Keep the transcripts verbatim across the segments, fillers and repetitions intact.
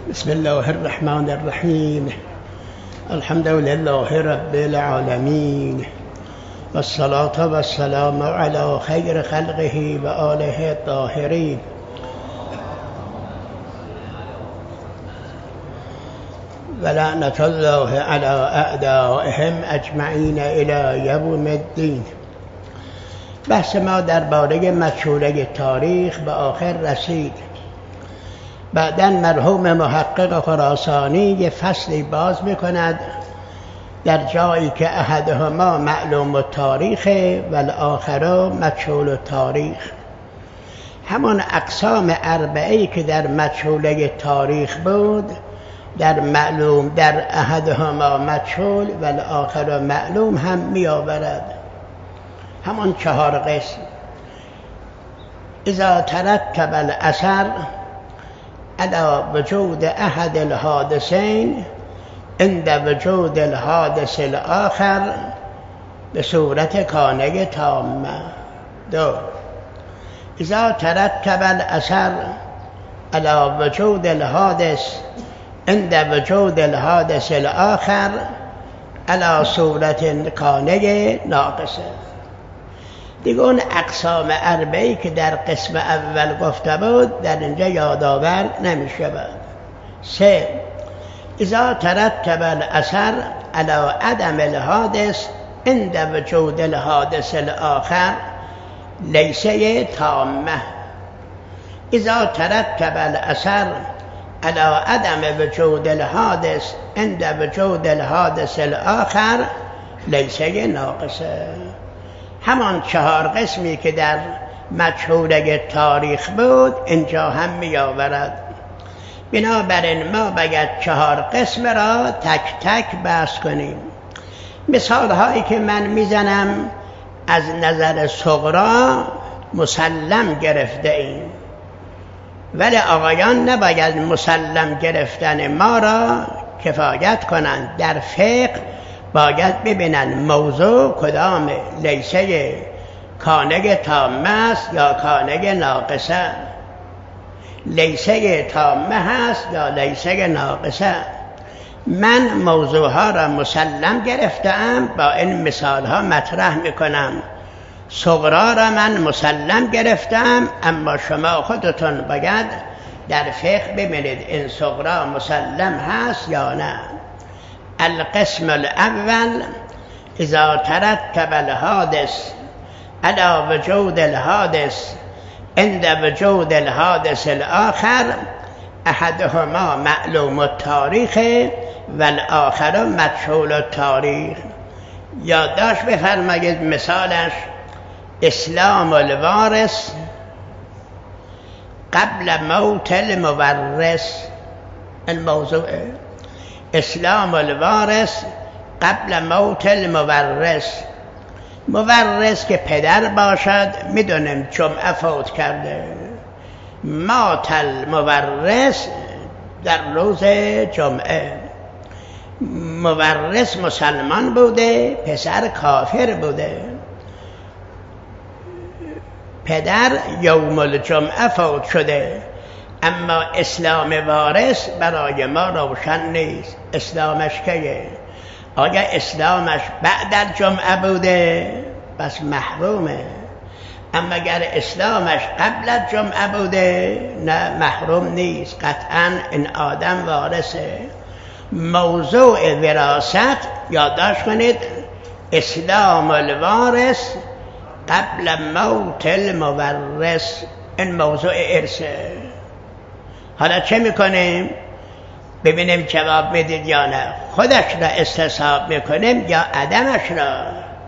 بسم الله الرحمن الرحیم. الحمد لله رب العالمین والصلاة والسلام علی خیر خلقه و آله الطاهرین. و لعنة الله علی اعدائهم اجمعین الی یوم الدین. بحث ما درباره مجهوله تاریخ به آخر رسید. بعداً مرحوم محقق خراسانی یه فصلی باز میکند در جایی که احدهما معلوم التاریخ و الاخر مجهول التاریخ. همان اقسام اربعه‌ای که در مجهوله تاریخ بود در معلوم در احدهما مجهول و الاخر معلوم هم می آورد. همان چهار قسم. اذا ترتب الاثر علی وجود احد الحادثین عند وجود الحادث الاخر به صورت کانه تامه. دو، اذا ترتب الاثر علی وجود الحادث عند وجود الحادث الاخر علی صورت کانه ناقصه. دیگه اون اقسام اربعی که در قسم اول گفته بود در اینجا یادآور نمی شود. سه، اذا ترتب الاثر علی عدم الحادث عند وجود الحادث الاخر لیسه تامه. اذا ترتب الاثر علی عدم وجود الحادث عند وجود الحادث الاخر لیسه ناقصه. همان چهار قسمی که در مجهوله تاریخ بود اینجا هم می آورد. بنابراین ما باید چهار قسم را تک تک بحث کنیم. مثال هایی که من میزنم از نظر صغرا مسلم گرفته ایم، ولی آقایان نباید مسلم گرفتن ما را کفایت کنند. در فقه باید ببینن موضوع کدام، لیسه کانه تامه است یا کانه ناقصه، لیسه تامه هست یا لیسه ناقصه. من موضوع ها را مسلم گرفتم، با این مثال ها مطرح میکنم. صغرا را من مسلم گرفتم، اما شما خودتون باید در فقه ببینید این صغرا مسلم هست یا نه. القسم الاول اذا ترتب الحادث علی وجود الحادث عند وجود الحادث الاخر احدهما معلوم التاریخ و الاخر مجهول التاریخ. یادداشت بفرمایید مثالش اسلام الوارث قبل موت المورث. الموضوع اسلام الوارث قبل موت المورث. مورث که پدر باشد میدونیم جمعه فوت کرده. مات المورث در روز جمعه. مورث مسلمان بوده، پسر کافر بوده. پدر یوم الجمعه فوت شده، اما اسلام وارث برای ما روشن نیست. اسلامش کیه؟ آیا اسلامش بعد از جمعه بوده؟ بس محرومه. اما اگر اسلامش قبل از جمعه بوده نه، محروم نیست. قطعا این آدم وارثه. موضوع وراثت یادداشت کنید اسلام الوارث قبل موت المورث. این موضوع ارثه. حالا چه میکنیم؟ ببینیم جواب میدید یا نه. خودش را استصحاب میکنیم یا عدمش را؟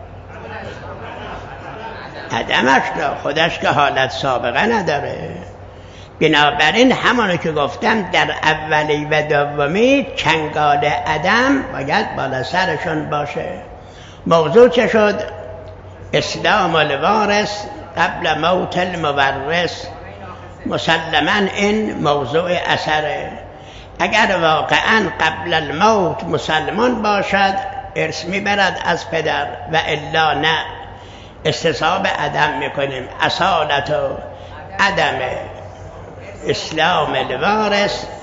عدمش را. خودش که حالت سابقه نداره. بنابراین همونو که گفتم در اولی و دومی چنگال عدم باید بالا سرشون باشه. موضوع چه شد؟ اسلام الوارث قبل موت المورث. مسلماً این موضوع اثره. اگر واقعاً قبل الموت مسلمان باشد ارث میبرد از پدر، و الا نه. استصحاب عدم میکنیم. اصالت و عدم اسلام الوارث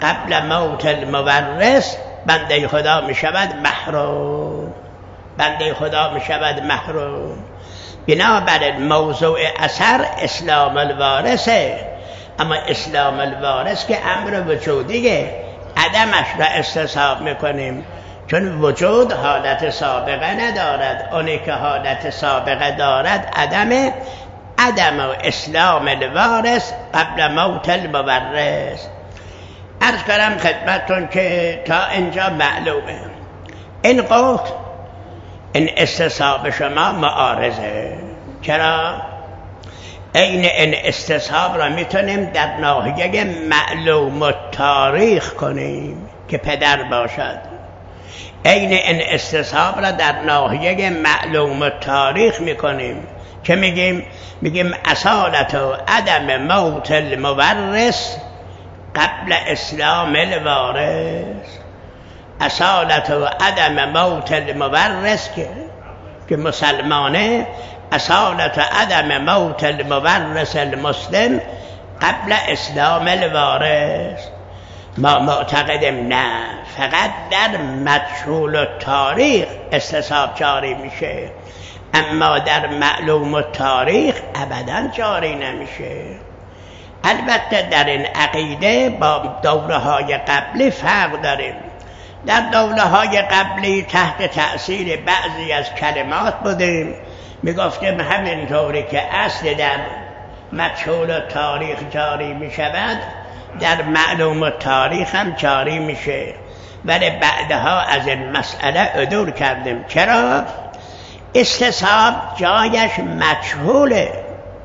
قبل موت المورث بنده خدا می شود محروم، بنده خدا می شود محروم. بنابراین موضوع اثر اسلام الوارثه، اما اسلام الوارث که امر وجودیه، عدمش را استصحاب میکنیم، چون وجود حالت سابقه ندارد. اونی که حالت سابقه دارد عدم عدم و اسلام الوارث قبل موت المورث. عرض کردم خدمتتون که تا اینجا معلومه. این قول این استصحاب شما معارضه. چرا؟ این این استصحاب را میتونیم در ناحیه معلوم و تاریخ کنیم که پدر باشد. این این استصحاب را در ناحیه معلوم و تاریخ میکنیم که میگیم میگیم اصالت و عدم موت المورث قبل اسلام الوارث. اصالت و عدم موت المورث که که مسلمانه، اصالت و عدم موت المورث المسلم قبل اسلام الوارث. ما معتقدیم نه، فقط در مجهول و تاریخ استصحاب جاری میشه، اما در معلوم و تاریخ ابدا جاری نمیشه. البته در این عقیده با دوره های قبلی فرق داریم. در دوره های قبلی تحت تأثیر بعضی از کلمات بودیم، میگفتیم همینطوری که اصل در مجهول و تاریخ جاری میشود در معلوم و تاریخ هم جاری میشه، ولی بعدها از این مسئله عدول کردیم. چرا؟ استصحاب جایش مجهوله،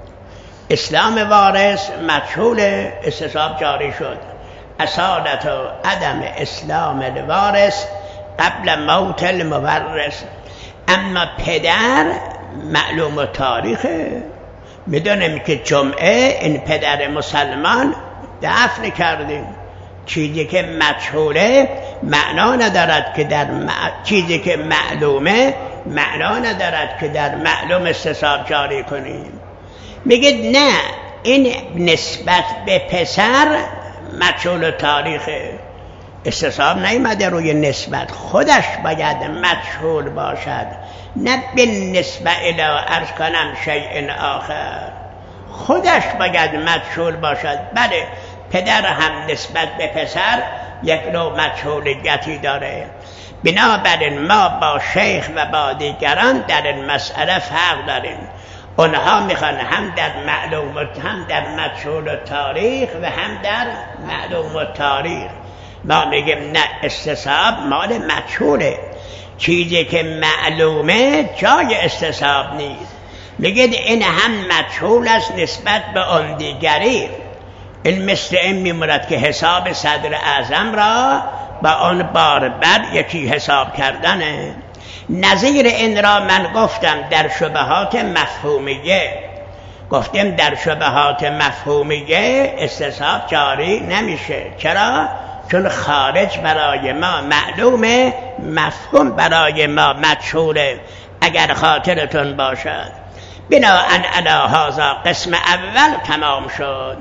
اسلام وارث مجهوله، استصحاب جاری شد. اصالت و عدم اسلام الوارث قبل موت المورث. اما پدر معلوم و تاریخه. میدونیم که جمعه این پدر مسلمان دفن کردیم. چیزی که مجهوله معنا ندارد که در م... چیزی که معلومه معنا ندارد که در معلوم استصحاب جاری کنیم. میگید نه، این نسبت به پسر مجهول و تاریخه. استصحاب نیامده روی نسبت، خودش باید مجهول باشد، نه به نسبت الی عرض کنم شیء آخر. خودش باید مجهول باشد. بله پدر هم نسبت به پسر یک نوع مجهولیتی داره. بنابراین ما با شیخ و با دیگران در این مسئله فرق داریم. اونها میخوان هم در معلوم و هم در مجهول و تاریخ و هم در معلوم و تاریخ. ما میگیم نه، استصحاب مال مجهوله. چیزی که معلومه جای استصحاب نیست. میگید این هم مجهول است نسبت به اون دیگری. این مثل این میمورد که حساب صدر اعظم را با آن باربر یکی حساب کردنه. نظیر این را من گفتم در شبهات مفهومیه. گفتیم در شبهات مفهومیه استصحاب جاری نمیشه. چرا؟ چون خارج برای ما معلومه، مفهوم برای ما مجهوله. اگر خاطرتون باشد بناءً علی هذا قسم اول تمام شد.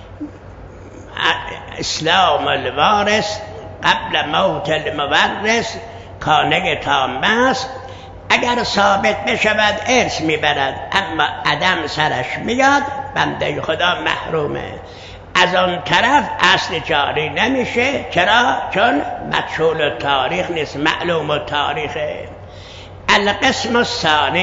اسلام الوارث قبل موت المورث کانه تام است. اگر ثابت بشود ارث میبرد، اما عدم سرش میاد، بنده خدا محرومه. از آن طرف اصل جاری نمیشه. چرا؟ چون مجهول تاریخ نیست، معلوم تاریخه. القسم الثانی،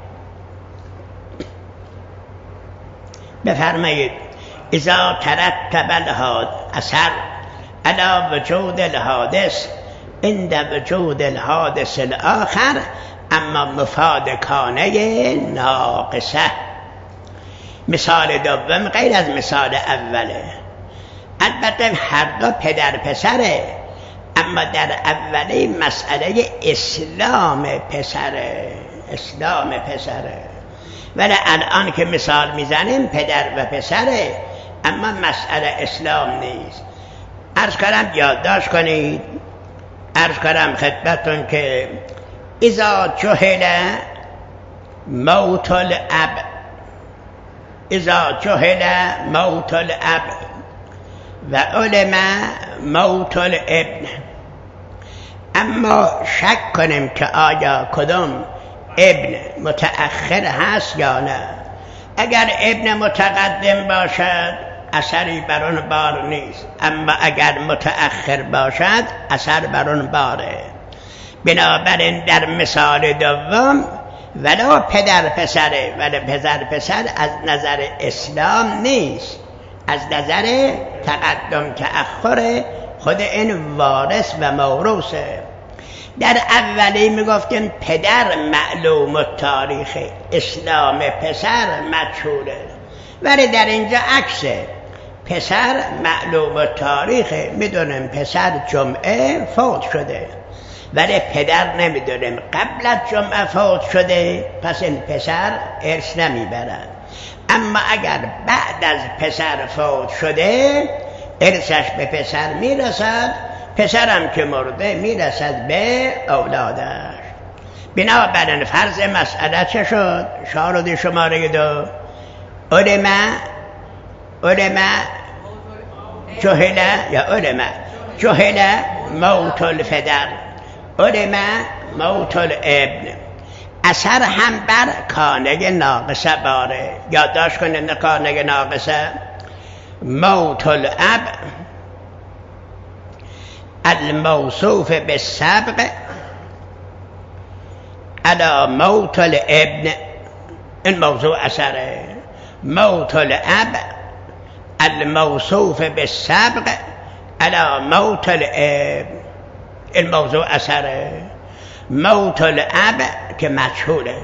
بفرمایید اذا ترتب الاثر على وجود الحادث عند وجود الحادث الاخر اما مفاد کانه ناقصه. مثال دوم غیر از مثال اوله. البته هر دو پدر پسره، اما در اولی مسئله اسلام پسره، اسلام پسره. ولی الان که مثال میزنیم پدر و پسره، اما مسئله اسلام نیست. عرض کردم یادداشت کنید، عرض کردم خدمتتون که اذا جهل موت الاب، اذا جهل موت الاب و علم موت الابن. اما شک کنیم که آیا کدام ابن متأخر هست یا نه. اگر ابن متقدم باشد اثری بر آن بار نیست، اما اگر متأخر باشد اثر بر آن باره. بنابراین در مثال دوم ولا پدر پسره، ولی پدر پسر از نظر اسلام نیست، از نظر تقدم تأخر خود این وارث و موروثه. در اولی میگفتیم پدر معلوم التاریخ، اسلام پسر مجهوله، ولی در اینجا عکسه، پسر معلوم التاریخ. میدونیم پسر جمعه فوت شده ولی پدر نمیدونیم قبل از جمعه فوت شده، پس این پسر ارث نمیبرد. اما اگر بعد از پسر فوت شده ارثش به پسر میرسد، پسرم که مرده میرسد به اولادش. بنابراین فرض مسئله چه شد؟ شارد شماره دو علمه علمه جهله یا علمه جهله موت الفدر، علمه موت الابن. اثر هم بر کانه ناقصه باره. یادداشت کنید کانه ناقصه موت الاب الموصوف بالسبق على موت الابن. این موضوع اثره. موت الاب الموصوف بالسبق على موت الابن، این موضوع اثره. موت الاب که مجهوله،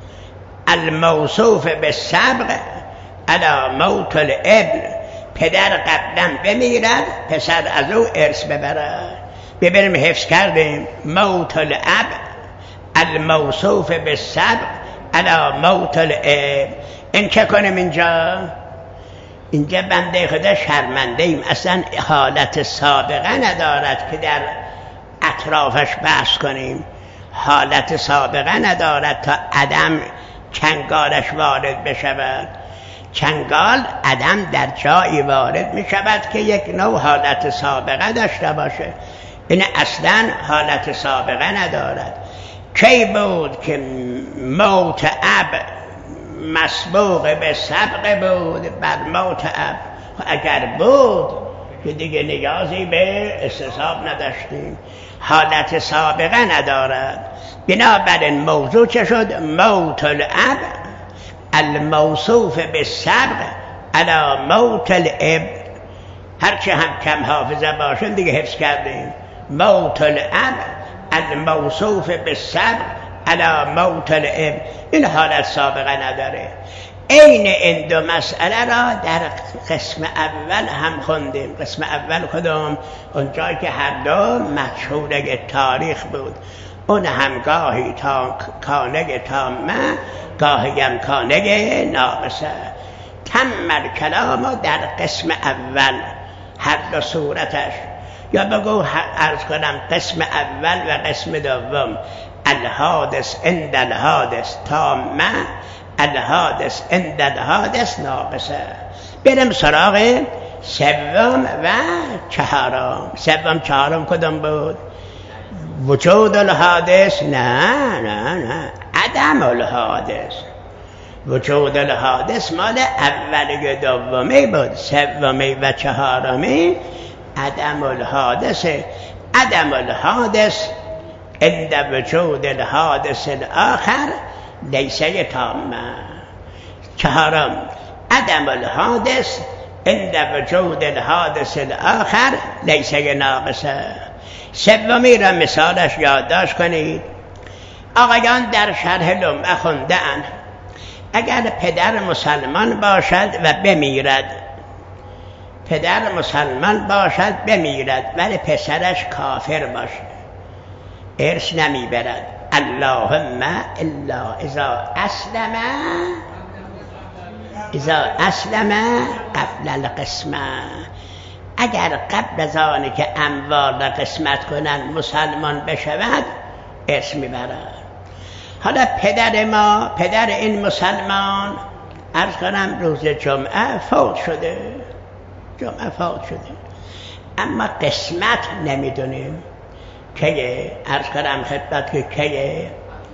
الموصوف بالسبق على موت الابن، پدر قبلا بمیرد پسر از او ارث ببرد. ببینیم حفظ کردیم موت الاب الموصوف بالسبق على موت الابن. این چه کنیم اینجا؟ اینجا بنده خدا شرمنده ایم، اصلا حالت سابقه ندارد که در اطرافش بحث کنیم. حالت سابقه ندارد تا عدم چنگالش وارد بشود. چنگال عدم در جایی وارد می شود که یک نوع حالت سابقه داشته باشه. این اصلا حالت سابقه ندارد. کی بود که موت اب مسبوق به سبق بود بر موت اب؟ اگر بود که دیگه نیازی به استصحاب نداشتیم. حالت سابقه ندارد. بنابراین موضوع چه شد؟ موت الاب الموصوف بالسبق على موت الاب. هرچه هم کم حافظه باشن دیگه حفظ کردیم. موت الاب الموصوف بالسبق على موت الاب، این حالت سابقه نداره. عین این دو مسئله را در قسم اول هم خوندیم. قسم اول کدام؟ اونجایی که هر دو مجهوله تاریخ بود. اون هم گاهی تا کانه تامه، گاهی هم کانه ناقصه. تم الکلام در قسم اول هر دو صورتش، یا بگو عرض کنم قسم اول و قسم دوم. الحادث عند الحادث تامه، الحادث عند الحادث ناقصه. بریم سراغ سوم و چهارم. سوم چهارم کدام بود؟ وجود الحادث؟ نه نه نه، عدم الحادث. وجود الحادث مال اولی دومی بود، سومی و چهارمی عدم الحادث. عدم الحادث عند وجود الحادث الاخر لیسه تامه. چهارم عدم الحادث عند وجود الحادث الاخر لیسه ناقصه. سومی را مثالش یادداشت کنید. آقایان در شرح لمعه خونده‌اند اگر پدر مسلمان باشد و بمیرد، پدر مسلمان باشد بمیرد ولی پسرش کافر باشه، ارث نمیبرد. اللهم الا اذا اسلم اذا اسلم قبل القسمه. اگر قبل از آنی که اموال را قسمت کنند مسلمان بشود ارث میبرد. حالا پدر ما، پدر این مسلمان عرض کنم روز جمعه فوت شده، جمعه فوت شده. اما قسمت نمیدونیم کیه. عرض کردم خدمت که کیه.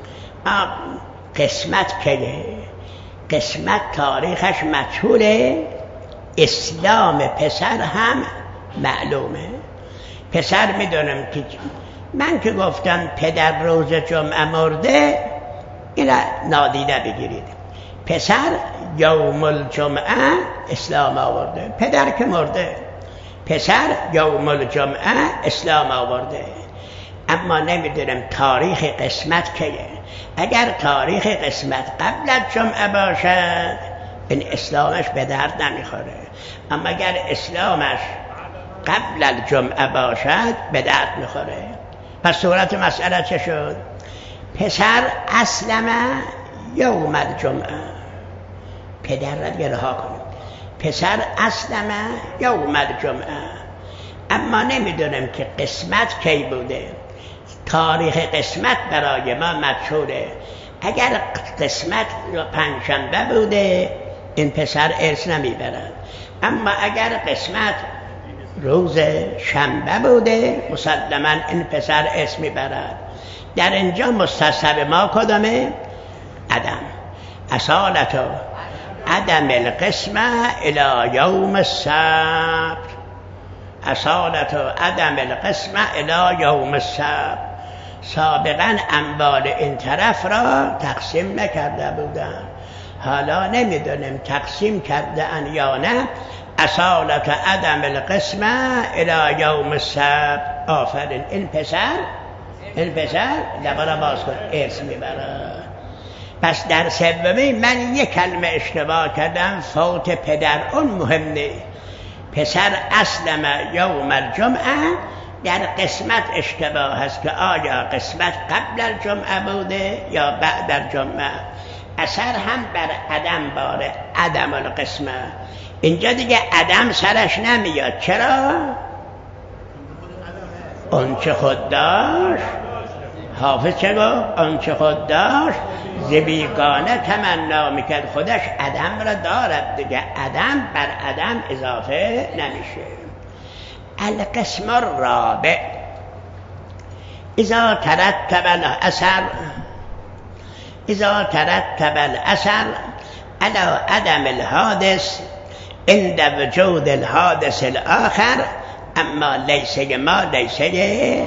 قسمت کیه؟ قسمت تاریخش مجهوله، اسلام پسر هم معلومه. پسر میدونم که من که گفتم پدر روز جمعه مرده، این نادیده بگیرید. پسر یوم الجمعه اسلام آورده، پدر که مرده. پسر یوم الجمعه اسلام آورده، اما نمیدونم تاریخ قسمت کیه. اگر تاریخ قسمت قبل از جمعه باشد، این اسلامش به درد نمیخوره. اما اگر اسلامش قبل از جمعه باشد، به درد میخوره. پس صورت مسئله چه شد؟ پسر اسلمه یوم الجمعه، پدر را دیگه رها کنیم. پسر اسلمه یوم الجمعه، اما نمیدونم که قسمت کی بوده. تاریخ قسمت برای ما مجهوله. اگر قسمت پنجشنبه بوده، این پسر ارث نمیبرد. اما اگر قسمت روز شنبه بوده، مسلما این پسر ارث میبرد. در اینجا مستصحب ما کدامه؟ عدم. اصالت عدم القسمه الی یوم السبت. اصالت عدم القسمه الی یوم السبت. سابقا اموال این طرف را تقسیم نکرده بودن، حالا نمیدونیم تقسیم کرده ان یا نه. اصالت عدم القسمه الی یوم السبت. آفرین. این پسر این پسر لبانا باز کن، ارث میبره. پس در سومی من یک کلمه اشتباه کردم، فوت پدر اون مهم نیست. پسر اسلم یوم الجمعه، در قسمت اشتباه هست که آیا قسمت قبل الجمعه بوده یا بعد الجمعه. اثر هم بر عدم باره، عدم القسمه. اینجا دیگه عدم سرش نمیاد. چرا؟ اون چه خود داشت، حافظ چه گفت؟ اون چه خود داشت ز بیگانه تمنا میکرد. خودش عدم را دارد دیگه، عدم بر عدم اضافه نمیشه. القسم الرابع اذا ترتب الاثر اذا ترتب الاثر على عدم الحادث عند وجود الحادث الاخر، اما لیسه ما لیسه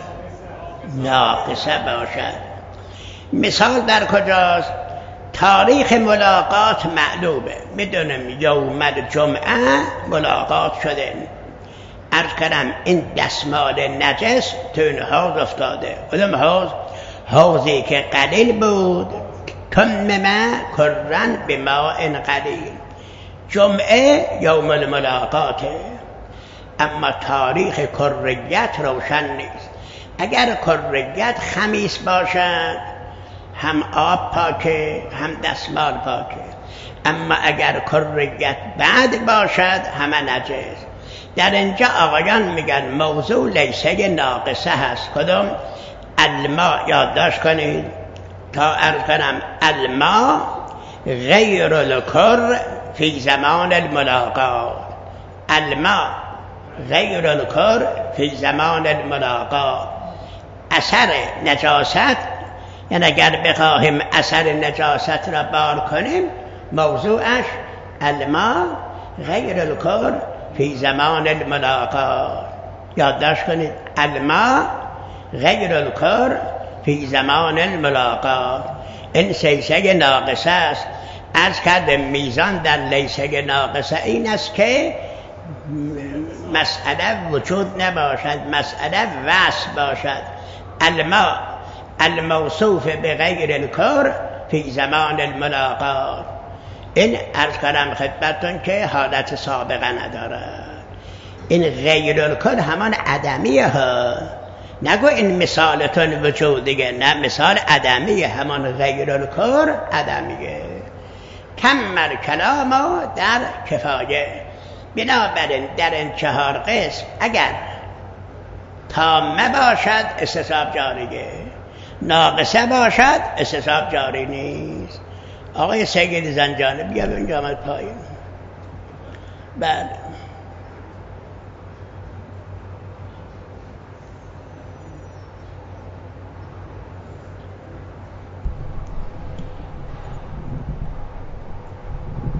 ناقصه باشد. مثال در کجاست؟ تاریخ ملاقات معلومه، میدونم یوم الجمعه ملاقات شده. عرض کردم این دستمال نجس تو این حوض افتاده. کدوم حوض؟ حوضی که قلیل بود. تمم کرن به ماء قلیل. جمعه یوم الملاقاته، اما تاریخ کریت روشن نیست. اگر کریت خمیس باشد، هم آب پاکه هم دستمال پاکه. اما اگر کریت بعد باشد، همه نجس. در اینجا آقایان میگن موضوع لیسه ناقصه هست. کدوم؟ الماء. یادداشت کنید تا عرض کنم. الماء غیر الکر فی زمان الملاقات. الماء غیر الکر فی زمان الملاقات. اثر نجاست، یعنی اگر بخواهیم اثر نجاست را بار کنیم، موضوعش الماء غیر الکر فی زمان الملاقات. یادداشت کنید. الماء غیر الکر فی زمان الملاقات. این لیسه ناقصه است. عرض کردم میزان در لیسه ناقصه این است که مسئله وجود نباشد، مسئله وصف باشد. الماء الموصوف بغیر الکر فی زمان الملاقات. این عرض کردم خدمتتون که حالت سابقه ندارد. این غیر الکل همان عدمیه ها. نگو این مثالتون وجودیه، نه، مثال عدمیه، همان غیر الکل عدمیه. کمل کلام در کفایه. بنابراین در این چهار قسم اگر تامه باشد استصحاب جاریه، ناقصه باشد استصحاب جاری نیست. آقای سید زنجانی بیا به اینجا، آمد، پایین. بله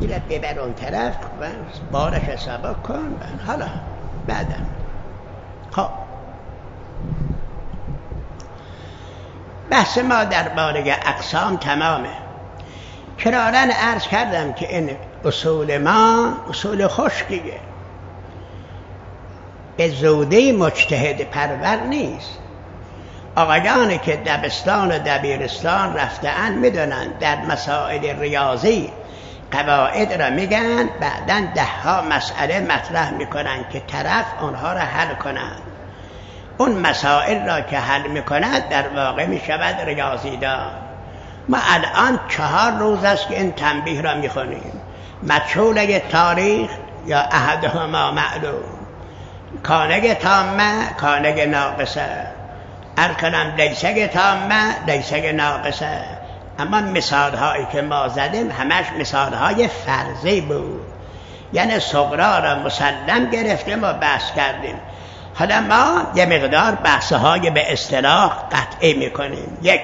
را ببر اون طرف و بارش سبک کن. حالا بعدم خب بحث ما درباره اقسام تمامه. کرارن عرض کردم که این اصول ما اصول خشکیه، به زوده مجتهد پرور نیست. آقایانی که دبستان و دبیرستان رفته‌اند میدونن در مسائل ریاضی قواعد را میگن، بعداً ده ها مسئله مطرح میکنن که طرف اونها را حل کنند. اون مسائل را که حل میکند در واقع میشود ریاضیدان. ما الان چهار روز است که این تنبیه را میخونیم. مجهوله تاریخ یا احدهما معلوم، کانگ تامه کانگ ناقصه، ارکنم لیسگ تامه لیسگ ناقصه. اما مثال هایی که ما زدیم همش مثال های فرضی بود، یعنی صغرا را مسلم گرفتیم و بحث کردیم. حالا ما یه مقدار بحث های به اصطلاح قطعی میکنیم. یک،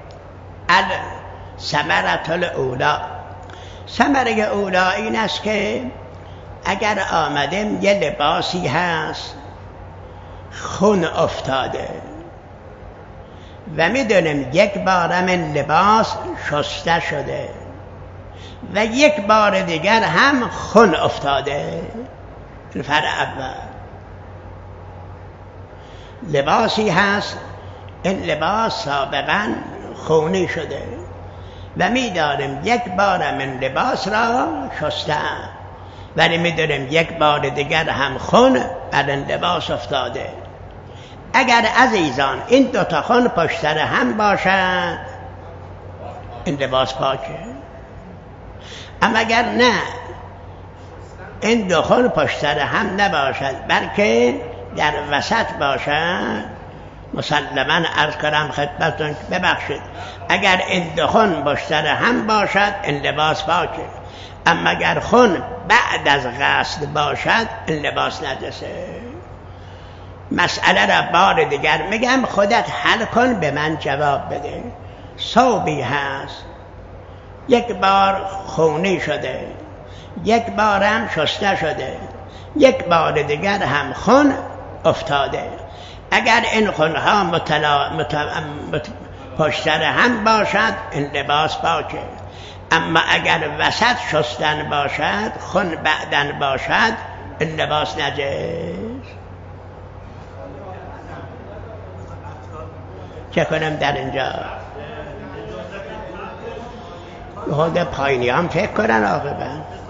الثمرة الاولی. ثمره اولی این است که اگر آمدیم یه لباسی هست خون افتاده و میدونیم یک بارم این لباس شسته شده و یک بار دیگر هم خون افتاده. نفر اول لباسی هست این لباس سابقا خونی شده و میداریم یک بارم این لباس را شسته ولی میدونیم یک بار دیگر هم خون بر این لباس افتاده. اگر عزیزان این دوتا خون پشت سر هم باشد این لباس پاکه، اما اگر نه این دو خون پشت سر هم نباشد بلکه در وسط باشد، مسلماً عرض کنم خدمتتون ببخشید اگر این دو خون پشت سر هم باشد این لباس پاکه، اما اگر خون بعد از غسل باشد این لباس نجسه. مسئله را بار دیگر میگم خودت حل کن، به من جواب بده. ثوبی هست یک بار خونی شده، یک بار هم شسته شده، یک بار دیگر هم خون افتاده. اگر این خونها متلا... مت... مت... پشت سر هم باشد این لباس پاکه، اما اگر وسط شستن باشد خون بعدن باشد این لباس نجس. چه کنم در اینجا؟ خود پایینی هم فکر کنن عاقبت.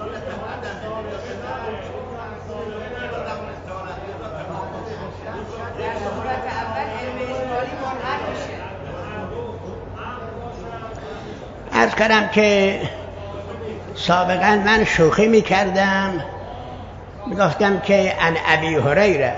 عرض کردم که سابقا من شوخی می کردم، می گفتم که ان ابی هریره،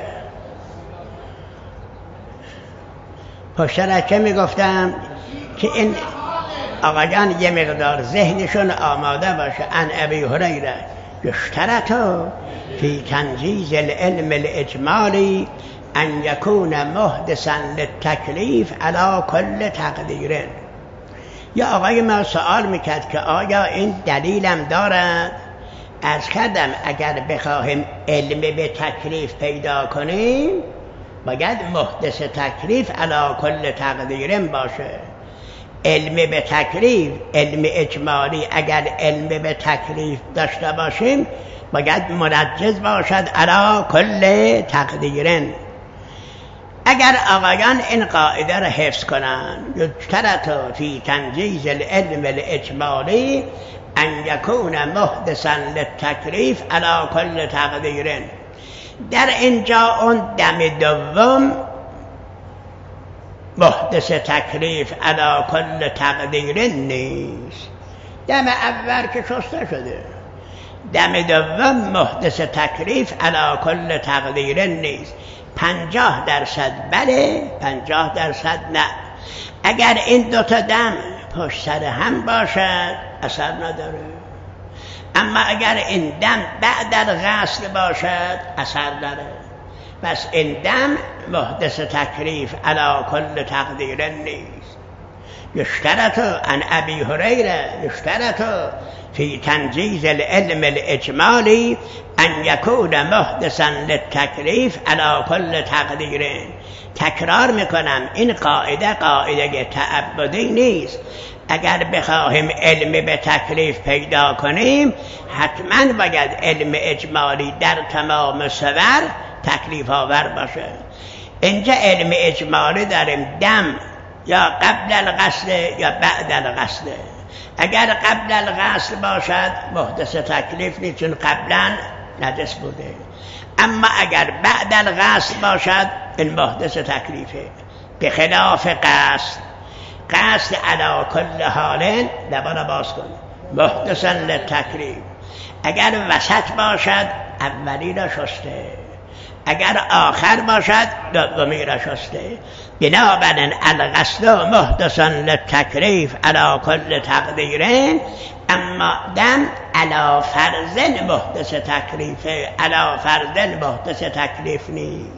پشترکه می گفتم که این آقایان یه مقدار ذهنشون آماده باشه. ان ابی هریره یشترط فی تنجیز العلم الاجمالی ان یکون محدثا للتکلیف علی کل تقدیر. یا آقای ما سوال میکرد که آیا این دلیلم دارد؟ عرض کردم اگر بخواهیم علم به تکلیف پیدا کنیم باید محدث تکلیف علی کل تقدیر باشه. علم به تکلیف، علم اجمالی، اگر علم به تکلیف داشته باشیم باید منجز باشد علی کل تقدیر. اگر آقایان این قاعده را حفظ کنند یشترط فی تنجیز العلم الاجمالی ان یکون محدثا للتکلیف علی کل تقدیر، در اینجا اون دم دوم محدث تکلیف علی کل تقدیر نیست. دم اول که شسته شده، دم دوم محدث تکلیف علی کل تقدیر نیست. پنجاه درصد بله، پنجاه درصد نه. اگر این دوتا دم پشت سر هم باشد اثر نداره، اما اگر این دم بعد از غسل باشد اثر داره. پس این دم محدث تکلیف علی کل تقدیر نیست. یشترط عن ابی هریره یشترط فی تنجیز العلم الاجمالی ان یکون محدثا للتکلیف علی کل تقدیر. تکرار میکنم این قاعده قاعده تعبدی نیست. اگر بخواهیم علم به تکلیف پیدا کنیم حتما باید علم اجمالی در تمام صور تکلیف آور باشه. اینجا علم اجمالی داریم دم یا قبل الغسل یا بعد الغسل. اگر قبل الغسل باشد محدث تکلیف نیست چون قبلا نجس بوده، اما اگر بعد الغسل باشد این محدث تکلیفه. به خلاف قصد، قصد علی کل حال دوباره باز کن محدثا للتکلیف. اگر وسط باشد اولی را شسته، اگر آخر باشد دومی را شسته. بنابراین الغسل محدثا للتکلیف علی کل تقدیرین، اما دم علی فرض محدث تکلیفه، علی فرض محدث تکلیف نیست.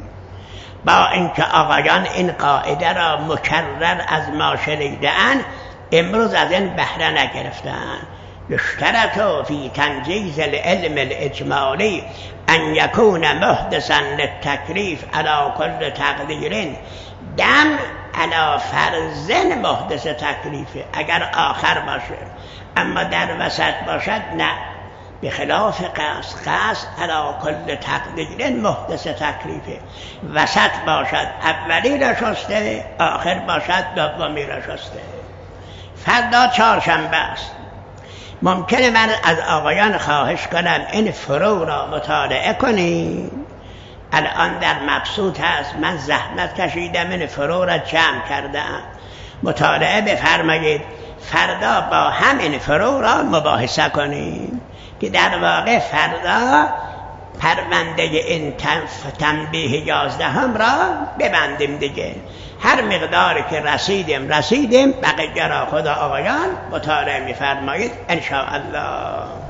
با اینکه آقایان این قاعده را مکرر از ما شنیده‌اند امروز از این بهره نگرفتند. یشترط فی تنجیز العلم الاجمالی ان یکون محدثا للتکلیف علی کل تقدیر. دم علی فرض محدث تکلیفه اگر آخر باشه، اما در وسط باشد نه. به خلاف قصد، قصد علی کل تقدیر محدث تکلیفه. وسط باشد اولی را شسته، آخر باشد دومی را شسته. فردا چهارشنبه است. ممکنه من از آقایان خواهش کنم این فرو را مطالعه کنیم. الان در مبسوط هست، من زحمت کشیدم این فرو را جمع کردم. مطالعه بفرمایید، فردا با همین فرو را مباحثه کنیم که در واقع فردا پرونده این تنبیه یازدهم را ببندیم دیگه. هر مقداری که رسیدیم رسیدیم، بقیه را خدا آقایان مطالعه می‌فرمایید ان شاء الله.